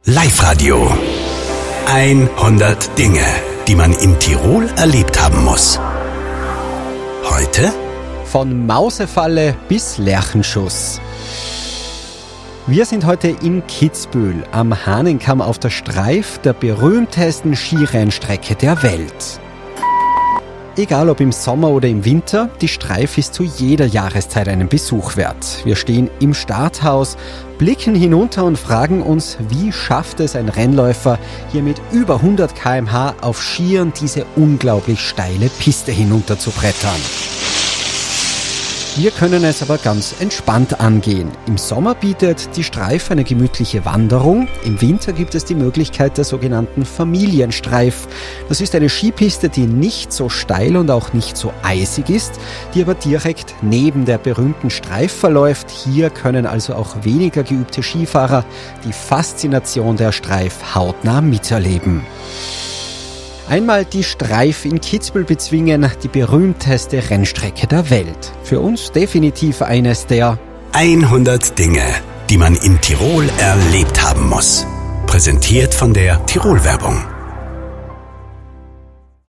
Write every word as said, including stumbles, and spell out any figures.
Live-Radio. hundert Dinge, die man in Tirol erlebt haben muss. Heute? Von Mausefalle bis Lerchenschuss. Wir sind heute in Kitzbühel am Hahnenkamm auf der Streif, der berühmtesten Skirennstrecke der Welt. Egal ob im Sommer oder im Winter, die Streif ist zu jeder Jahreszeit einen Besuch wert. Wir stehen im Starthaus, blicken hinunter und fragen uns, wie schafft es ein Rennläufer, hier mit über hundert Kilometer pro Stunde auf Skiern diese unglaublich steile Piste hinunter zu brettern. Wir können es aber ganz entspannt angehen. Im Sommer bietet die Streif eine gemütliche Wanderung. Im Winter gibt es die Möglichkeit der sogenannten Familienstreif. Das ist eine Skipiste, die nicht so steil und auch nicht so eisig ist, die aber direkt neben der berühmten Streif verläuft. Hier können also auch weniger geübte Skifahrer die Faszination der Streif hautnah miterleben. Einmal die Streif in Kitzbühel bezwingen, die berühmteste Rennstrecke der Welt. Für uns definitiv eines der hundert Dinge, die man in Tirol erlebt haben muss. Präsentiert von der Tirol-Werbung.